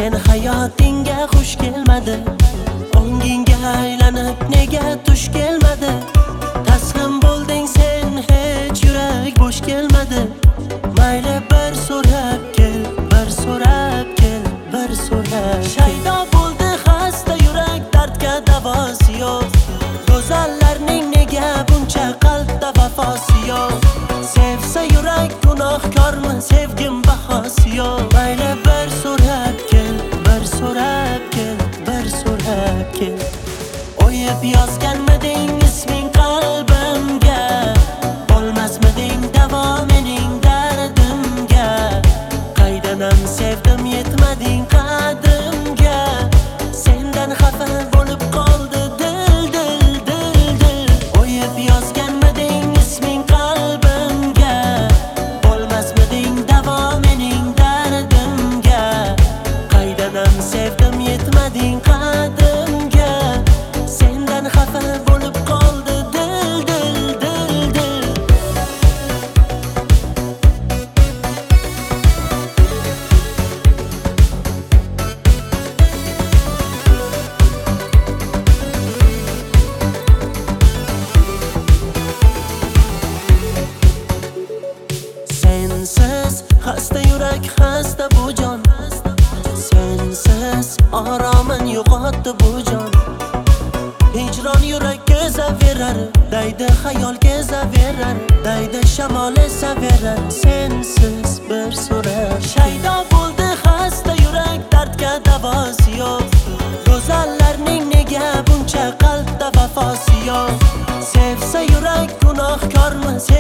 Sen hayotingga xush kelmadi, ongingga aylanib nega tush kelmadi? Taslim bo'lding sen, hech yurak bo'sh kelmadi. Mayli bir so'rab kel, bir so'rab kel, bir so'rab kel. Shaydo bo'ldi xasta yurak, dardga davosi yo'q. Go'zallarning nega buncha qalbda vafosi yo'q? Sevsa yurak gunohkormi, sevgim bahosi yo'q. Mayli bir so'rab kel, bir so'rab kel, bir so'rab kel. O'yib yozganmiding isming qalbimga? Bo'lmasmiding davo mening dardimga? Qaydanam sevdim yetmading qadrimga. Sendan xafa bo'lib qoldi dil, dil, dil, dil. O'yib yozganmiding isming qalbimga? Bo'lmasmiding davo mening dardimga? Qaydanam sevdim yetmading qadrimga. Sendan xafa bo'lib qoldi dil, dil, dil, dil. Sensiz xasta yurak, xasta bu jon. Sensiz oromin yo'qotdi bu jon. Hijron yurak kezaverar, daydi xayol kezaverar, daydi shamol esaverar. Sensiz bir so'rab shaydo bo'ldi xasta yurak, dardga davosi yo'q. Go'zallarning nega buncha qalbda vafosi yo'q? Sevsa yurak gunohkormi,